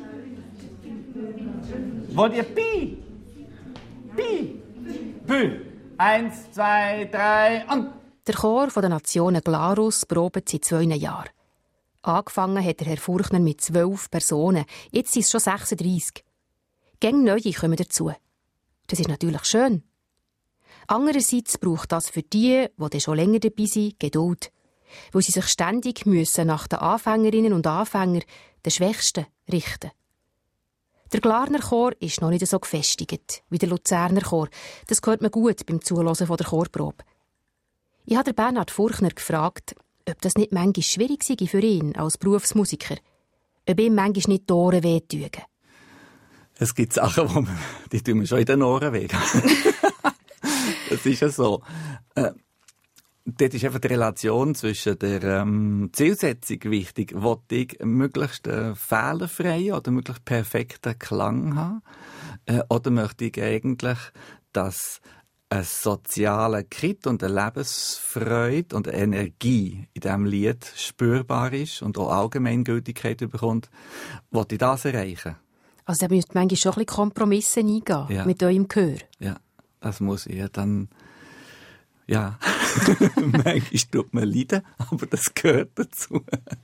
Wollt ihr Pi? Pi. P. Eins, zwei, drei und... Der Chor der Nationen Glarus probt seit zwei Jahren. Angefangen hat der Herr Furchner mit zwölf Personen, jetzt sind es schon sechsunddreissig. Gäng Neue kommen dazu. Das ist natürlich schön. Andererseits braucht das für die, die schon länger dabei sind, Geduld. Weil sie sich ständig müssen nach den Anfängerinnen und Anfängern, den Schwächsten, richten. Der Glarner Chor ist noch nicht so gefestigt wie der Luzerner Chor. Das hört man gut beim Zuhören der Chorprobe. Ich habe Bernhard Furchner gefragt, ob das nicht manchmal schwierig sei für ihn als Berufsmusiker. Ob ihm manchmal nicht die Ohren wehtun. Es gibt Sachen, die, man, die tun mir schon in den Ohren weh. Das ist ja so. Äh, dort ist einfach die Relation zwischen der ähm, Zielsetzung wichtig. Wollte ich möglichst äh, fehlerfreien oder möglichst perfekten Klang haben? Äh, oder möchte ich eigentlich, dass ein sozialer Krit und eine Lebensfreude und eine Energie in diesem Lied spürbar ist und auch Allgemeingültigkeit bekommt, wollte ich das erreichen? Also da müsst ihr manchmal schon ein bisschen Kompromisse eingehen, ja, mit eurem Gehör. Ja, das muss ich. Dann, Ja, manchmal tut man leiden, aber das gehört dazu.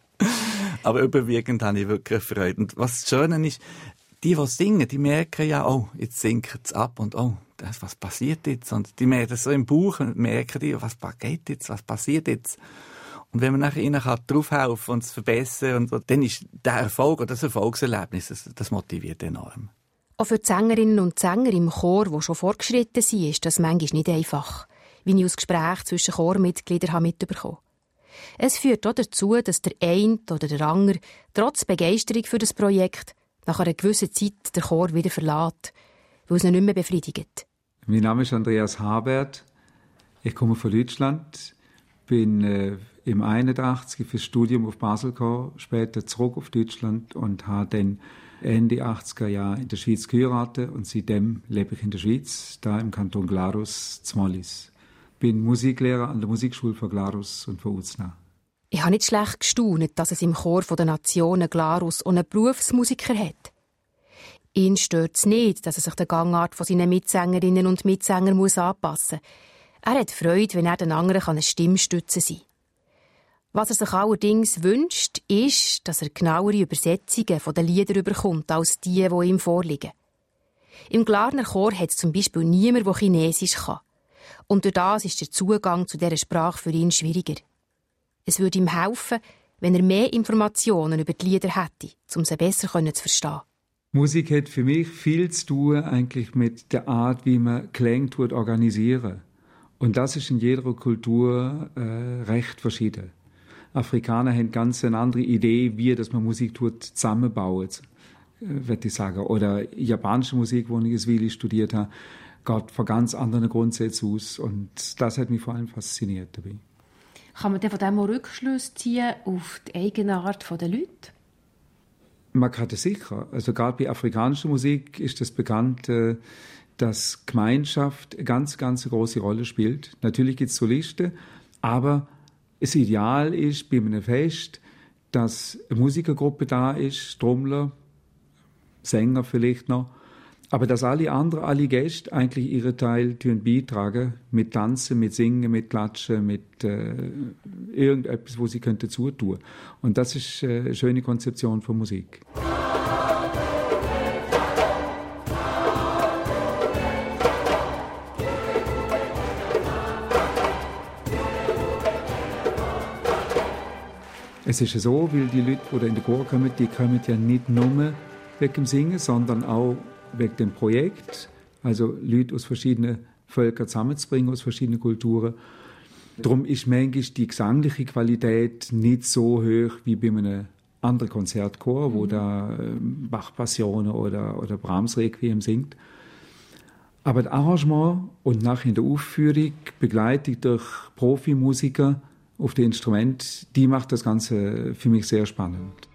Aber überwiegend habe ich wirklich Freude. Und was das Schöne ist, die, die singen, die merken ja, oh, jetzt sinken sie ab und oh, das, was passiert jetzt? Und die merken das so im Bauch und merken die, was geht jetzt, was passiert jetzt? Und wenn man nachher ihnen draufhelfen kann und es verbessern, und, und, dann ist der Erfolg oder das Erfolgserlebnis, das, das motiviert enorm. Auch für die Sängerinnen und Sänger im Chor, die schon fortgeschritten sind, ist das manchmal nicht einfach, wie ich aus Gesprächen zwischen Chormitgliedern mitbekommen habe. Es führt auch dazu, dass der eine oder der andere trotz Begeisterung für das Projekt nach einer gewissen Zeit den Chor wieder verlässt, weil es ihn nicht mehr befriedigt. Mein Name ist Andreas Habert. Ich komme von Deutschland, bin äh, im einundachtzig fürs Studium auf Basel gekommen, später zurück auf Deutschland und habe dann Ende achtziger Jahre in der Schweiz geheiratet und seitdem lebe ich in der Schweiz, da im Kanton Glarus, Zmollis. Bin Musiklehrer an der Musikschule von Glarus und von Uznach. Ich habe nicht schlecht gestaunt, dass es im Chor der Nationen Glarus auch einen Berufsmusiker hat. Ihn stört es nicht, dass er sich der Gangart von seinen Mitsängerinnen und Mitsängern muss anpassen muss. Er hat Freude, wenn er den anderen eine Stimmstütze sein kann. Was er sich allerdings wünscht, ist, dass er genauere Übersetzungen der Lieder bekommt, als die, die ihm vorliegen. Im Glarner Chor hat es zum Beispiel niemand, der Chinesisch kann. Und durch das ist der Zugang zu dieser Sprache für ihn schwieriger. Es würde ihm helfen, wenn er mehr Informationen über die Lieder hätte, um sie besser zu verstehen. Musik hat für mich viel zu tun eigentlich mit der Art, wie man Klänge organisieren. Und das ist in jeder Kultur äh, recht verschieden. Afrikaner haben ganz eine andere Idee, wie dass man Musik zusammenbaut, äh, würde ich sagen. Oder japanische Musik, wo ich es Weile studiert habe, geht von ganz anderen Grundsätzen aus. Und das hat mich vor allem fasziniert dabei. Kann man denn von dem auch Rückschlüsse ziehen auf die Eigenart der Leute? Man kann das sicher. Also gerade bei afrikanischer Musik ist das bekannt, äh, dass Gemeinschaft eine ganz, ganz große Rolle spielt. Natürlich gibt es Solisten, aber das Ideal ist bei einem Fest, dass eine Musikergruppe da ist, Trommler, Sänger vielleicht noch, aber dass alle anderen, alle Gäste eigentlich ihren Teil beitragen, mit Tanzen, mit Singen, mit Klatschen, mit äh, irgendetwas, wo sie dazu tun können. Und das ist äh, eine schöne Konzeption von Musik. Es ist so, weil die Leute, die in den Chor kommen, die kommen ja nicht nur wegen dem Singen, sondern auch wegen dem Projekt. Also Leute aus verschiedenen Völkern zusammenzubringen, aus verschiedenen Kulturen. Darum ist manchmal die gesangliche Qualität nicht so hoch wie bei einem anderen Konzertchor, wo mhm. da Bach-Passionen oder, oder Brahms-Requiem singt. Aber das Arrangement und nachher in der Aufführung, begleitet durch Profimusiker auf dem Instrument, die macht das Ganze für mich sehr spannend.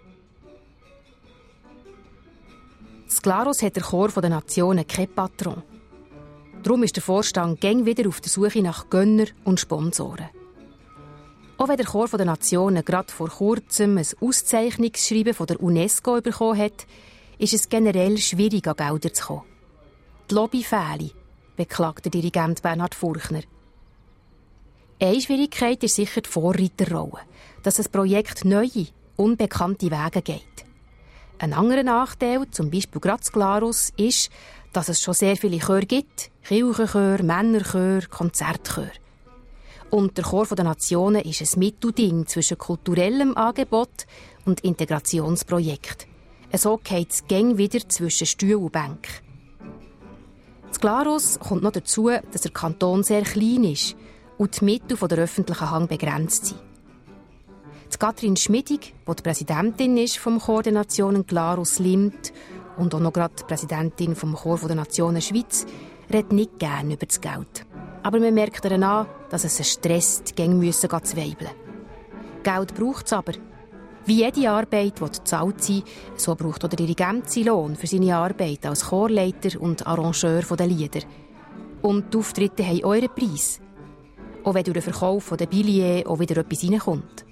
In Glarus hat der Chor der Nationen keinen Patron. Darum ist der Vorstand gäng wieder auf der Suche nach Gönner und Sponsoren. Auch wenn der Chor der Nationen gerade vor kurzem ein Auszeichnungsschreiben von der UNESCO bekommen hat, ist es generell schwierig, an Gelder zu kommen. Die Lobby fehle, beklagt der Dirigent Bernhard Furchner. Eine Schwierigkeit ist sicher die Vorreiterrolle, dass das Projekt neue, unbekannte Wege geht. Ein anderer Nachteil, zum Beispiel gerade in Glarus, ist, dass es schon sehr viele Chöre gibt, Kirchenchöre, Männerchöre, Konzertchöre. Und der Chor der Nationen ist ein Mittelding zwischen kulturellem Angebot und Integrationsprojekt. So geht es gäng wieder zwischen Stuhl und Bank. In Glarus kommt noch dazu, dass der Kanton sehr klein ist und die Mittel der öffentlichen Hand begrenzt sind. Die Katrin Schmidig, die die Präsidentin ist vom Chor der Nationen Glarus Limt und auch noch gerade die Präsidentin vom Chor der Nationen Schweiz, redet nicht gerne über das Geld. Aber man merkt daran an, dass es sie stresst, gäng müssen zu weibeln. Geld braucht es aber. Wie jede Arbeit, die bezahlt sein, so braucht auch der Dirigent seinen Lohn für seine Arbeit als Chorleiter und Arrangeur der Lieder. Und die Auftritte haben euren Preis. Auch wenn durch den Verkauf der Billets auch wieder etwas reinkommt.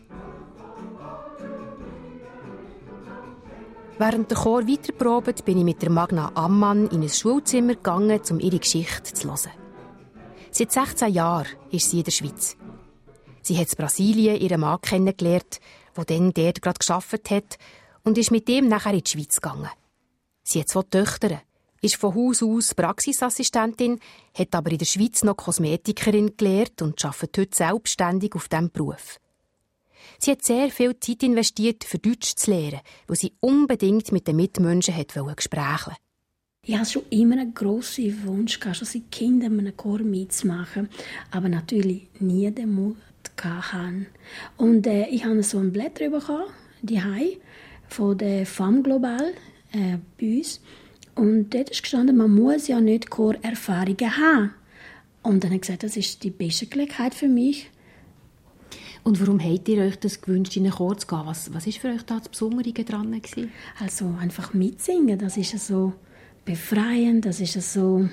Während der Chor weiterprobt, bin ich mit der Magna Ammann in ein Schulzimmer gegangen, um ihre Geschichte zu hören. Seit sechzehn Jahren ist sie in der Schweiz. Sie hat in Brasilien ihren Mann kennengelernt, der dann dort gerade gearbeitet hat, und ist mit ihm nachher in die Schweiz gegangen. Sie hat zwei Töchter, ist von Haus aus Praxisassistentin, hat aber in der Schweiz noch Kosmetikerin gelernt und arbeitet heute selbstständig auf diesem Beruf. Sie hat sehr viel Zeit investiert, für Deutsch zu lernen, weil sie unbedingt mit den Mitmenschen Gespräche wollte. Ich hatte schon immer einen grossen Wunsch, schon seit Kindern einen Chor mitzumachen, aber natürlich nie den Mut gehabt. Und äh, ich habe so ein Blatt bekommen, die Hai von der Femme Global äh, bei uns. Und dort ist gestanden, man muss ja nicht Chorerfahrungen haben. Und dann habe ich gesagt, das ist die beste Gelegenheit für mich. Und warum habt ihr euch das gewünscht, in einen Chor zu gehen? Was, was war für euch da das Besondere dran gewesen? Also einfach mitsingen, das ist so befreiend, das ist so,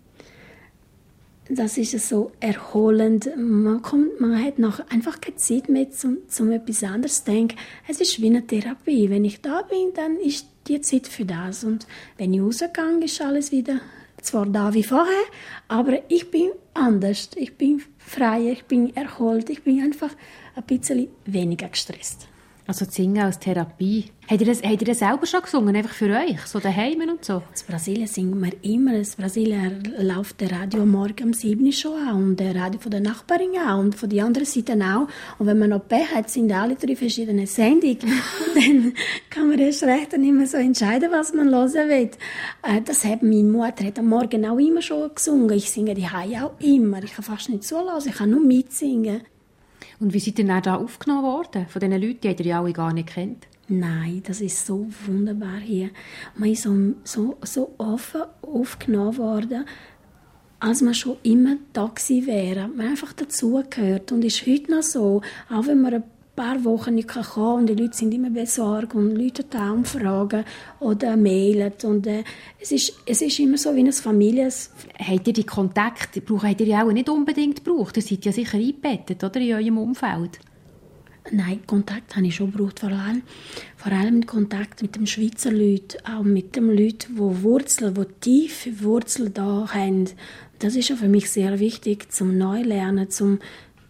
das ist so erholend. Man, kommt, man hat noch einfach keine Zeit mehr, um, um etwas anderes zu denken. Es ist wie eine Therapie. Wenn ich da bin, dann ist die Zeit für das. Und wenn ich rausgehe, ist alles wieder zwar da wie vorher, aber ich bin anders. Ich bin freier, ich bin erholt, ich bin einfach ein bisschen weniger gestresst. Also das Singen als Therapie. Habt ihr das, habt ihr das selber schon gesungen, einfach für euch, so daheim und so? In Brasilien singen wir immer. In Brasilien läuft der Radio morgen um sieben Uhr schon auch und der Radio von der Nachbarin auch und von der anderen Seite auch. Und wenn man noch Pech hat, sind alle drei verschiedene Sendungen. Dann kann man erst recht nicht mehr so entscheiden, was man hören will. Das hat meine Mutter hat am Morgen auch immer schon gesungen. Ich singe die Hai auch immer. Ich kann fast nicht zuhören, ich kann nur mitsingen. Und wie seid ihr dann da aufgenommen worden? Von diesen Leuten, die ihr alle gar nicht kennt? Nein, das ist so wunderbar hier. Man ist so, so, so offen aufgenommen worden, als man schon immer da gewesen wäre. Man einfach dazugehört und ist heute noch so. Auch wenn man ein paar Wochen nicht kommen kann und die Leute sind immer besorgt und Leute da und fragen oder mailen. Und äh, es, ist, es ist immer so wie eine Familie. Habt ihr die Kontakte, habt ihr ja auch nicht unbedingt gebraucht? Ihr seid ja sicher eingebettet, oder, in eurem Umfeld? Nein, Kontakt habe ich schon gebraucht, vor allem, vor allem Kontakt mit den Schweizer Leuten, auch mit den Leuten, die Wurzeln, die tiefe Wurzeln da haben. Das ist ja für mich sehr wichtig, zum Neulernen, zum,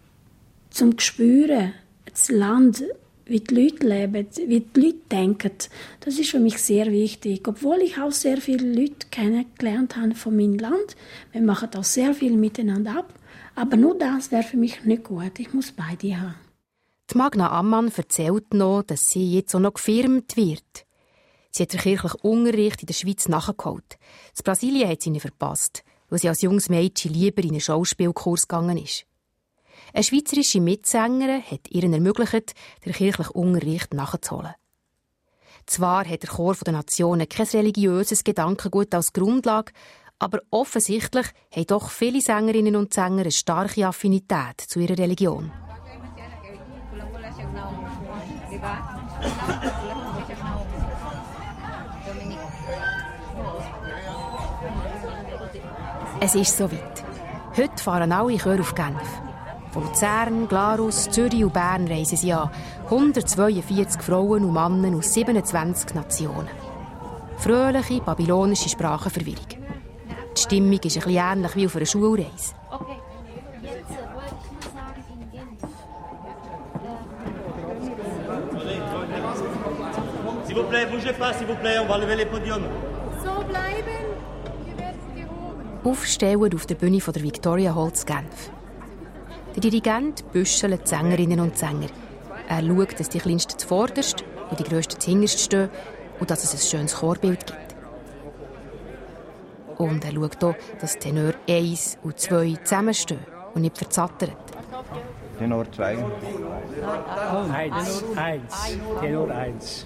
zum Spüren, das Land, wie die Leute leben, wie die Leute denken. Das ist für mich sehr wichtig, obwohl ich auch sehr viele Leute kennengelernt habe von meinem Land. Wir machen auch sehr viel miteinander ab, aber nur das wäre für mich nicht gut. Ich muss beide haben. Die Magna Ammann erzählt noch, dass sie jetzt auch noch gefirmt wird. Sie hat den kirchlichen Unterricht in der Schweiz nachgeholt. In Brasilien hat sie ihn verpasst, weil sie als junges Mädchen lieber in einen Schauspielkurs gegangen ist. Eine schweizerische Mitsängerin hat ihr ermöglicht, den kirchlichen Unterricht nachzuholen. Zwar hat der Chor der Nationen kein religiöses Gedankengut als Grundlage, aber offensichtlich haben doch viele Sängerinnen und Sänger eine starke Affinität zu ihrer Religion. Es ist soweit. Heute fahren alle Chöre auf Genf. Von Luzern, Glarus, Zürich und Bern reisen sie an. hundertzweiundvierzig Frauen und Männer aus siebenundzwanzig Nationen. Fröhliche, babylonische Sprachenverwirrung. Die Stimmung ist ein bisschen ähnlich wie auf einer Schulreise. Okay. Jetzt wollte ich sagen, in Genf. S'il vous plaît, bougez pas, s'il vous plaît, on va lever les podiums. So bleiben, wir werden gehoben. Aufstellen auf der Bühne von der Victoria Hall in Genf. Der Dirigent büschelt die Sängerinnen und Sänger. Er schaut, dass die Kleinsten zuvorderst und die Grössten zuhinterst stehen und dass es ein schönes Chorbild gibt. Und er schaut auch, dass Tenor eins und zwei zusammenstehen und nicht verzattern. Tenor zwei. Nein, Tenor eins. Tenor eins.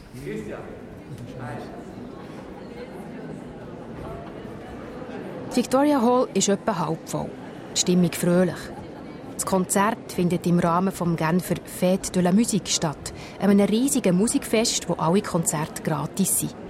Die Victoria Hall ist etwa halb voll. Die Stimmung fröhlich. Das Konzert findet im Rahmen des Genfer Fête de la Musique statt, einem riesigen Musikfest, wo alle Konzerte gratis sind.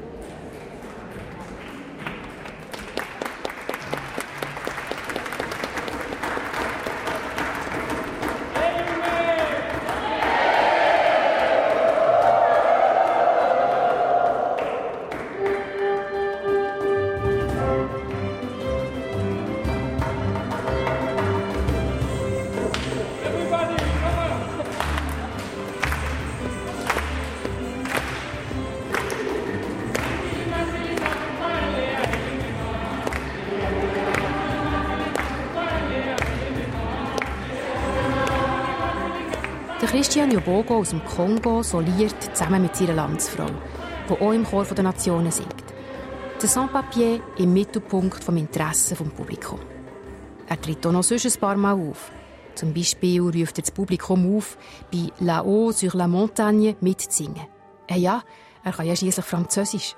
Der Christian Yobogo aus dem Kongo soliert zusammen mit seiner Landsfrau, die auch im Chor der Nationen singt. Der Sans-Papier im Mittelpunkt des Interessen des Publikums. Er tritt auch noch sonst ein paar Mal auf. Zum Beispiel ruft er das Publikum auf, bei «Là-haut sur la montagne» mitzusingen. Äh ja, er kann ja schliesslich Französisch.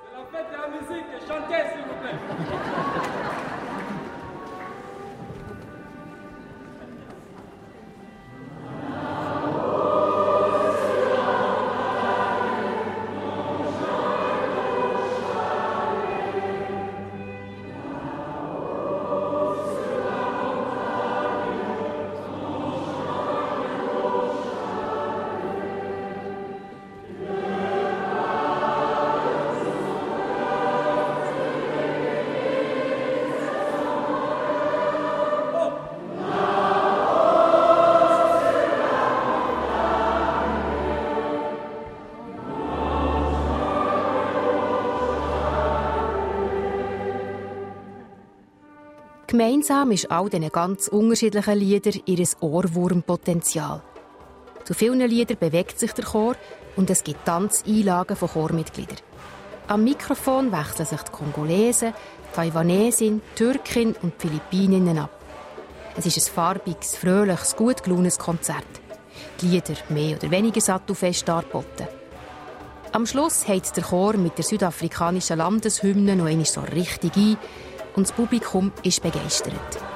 Gemeinsam ist all diesen ganz unterschiedlichen Liedern ihr Ohrwurmpotenzial. Zu vielen Liedern bewegt sich der Chor und es gibt Tanzeinlagen von Chormitgliedern. Am Mikrofon wechseln sich die Kongolesen, die Taiwanesin, die Türkin und die Philippininnen ab. Es ist ein farbiges, fröhliches, gut gelauntes Konzert. Die Lieder mehr oder weniger sattelfest dargeboten. Am Schluss heizt der Chor mit der südafrikanischen Landeshymne noch einmal so richtig ein und das Publikum ist begeistert.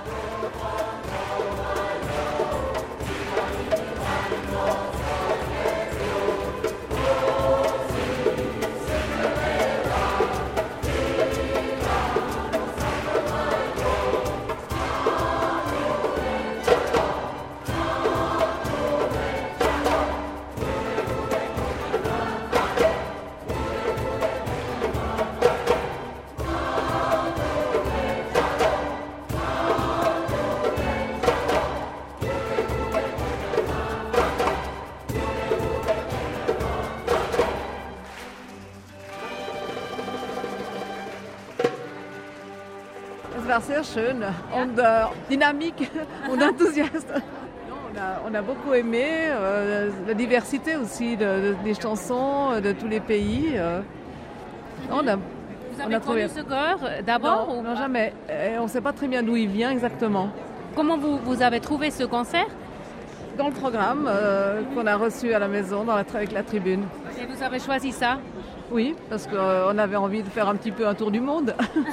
Es war sehr schön und äh, dynamique und enthousiaste. On a, on a beaucoup aimé euh, la diversité aussi de, de, des chansons de tous les pays. Euh. On a, Vous avez on a connu trouvé... ce chœur d'abord Non, ou non pas? jamais. Et on ne sait pas très bien d'où il vient exactement. Comment vous, vous avez trouvé ce concert? Dans le programme euh, qu'on a reçu à la maison dans la, avec la tribune. Et vous avez choisi ça? Oui, parce qu'on euh, avait envie de faire un petit peu un tour du monde.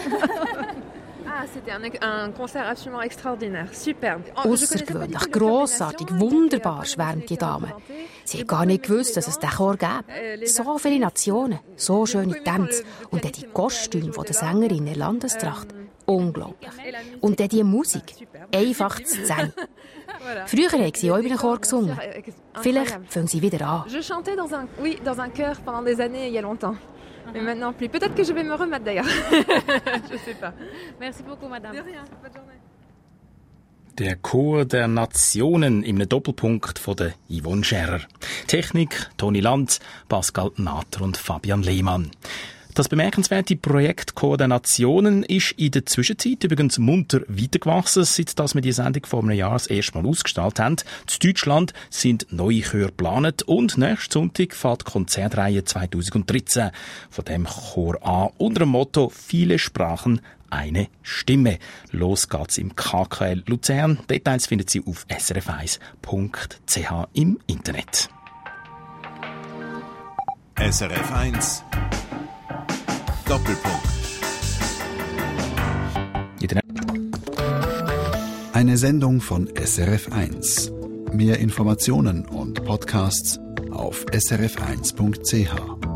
Ah, c'était un, un concert absolument extraordinaire, superbe. Aussergewöhnlich, grossartig, wunderbar, schwärmt die Dame. Sie hat gar nicht gewusst, dass es diesen Chor gäbe. So viele Nationen, so schöne Tänze und dann die Kostüme der Sängerin in der Landestracht. Unglaublich. Und dann die Musik. Einfach zu singen. Früher haben sie auch über den Chor gesungen. Vielleicht fangen sie wieder an. Je chantais dans un, oui, dans un chœur pendant des années, il y a longtemps. Mais maintenant plus. Peut-être que je vais me remettre d'ailleurs. Je sais pas. Merci beaucoup, madame. De rien. Bonne journée. Der Chor der Nationen im Doppelpunkt von der Yvonne Scherer. Technik Toni Land, Pascal Natter und Fabian Lehmann. Das bemerkenswerte Projekt Chor der Nationen ist in der Zwischenzeit übrigens munter weitergewachsen, seit dass wir die Sendung vor einem Jahr das erste Mal ausgestrahlt haben. In Deutschland sind neue Chöre geplant und nächsten Sonntag fährt die Konzertreihe zweitausenddreizehn von dem Chor an unter dem Motto «Viele Sprachen, eine Stimme». Los geht's im K K L Luzern. Details finden Sie auf s r f eins punkt c h im Internet. S R F eins Doppelpunkt. Eine Sendung von S R F eins. Mehr Informationen und Podcasts auf s r f eins punkt c h.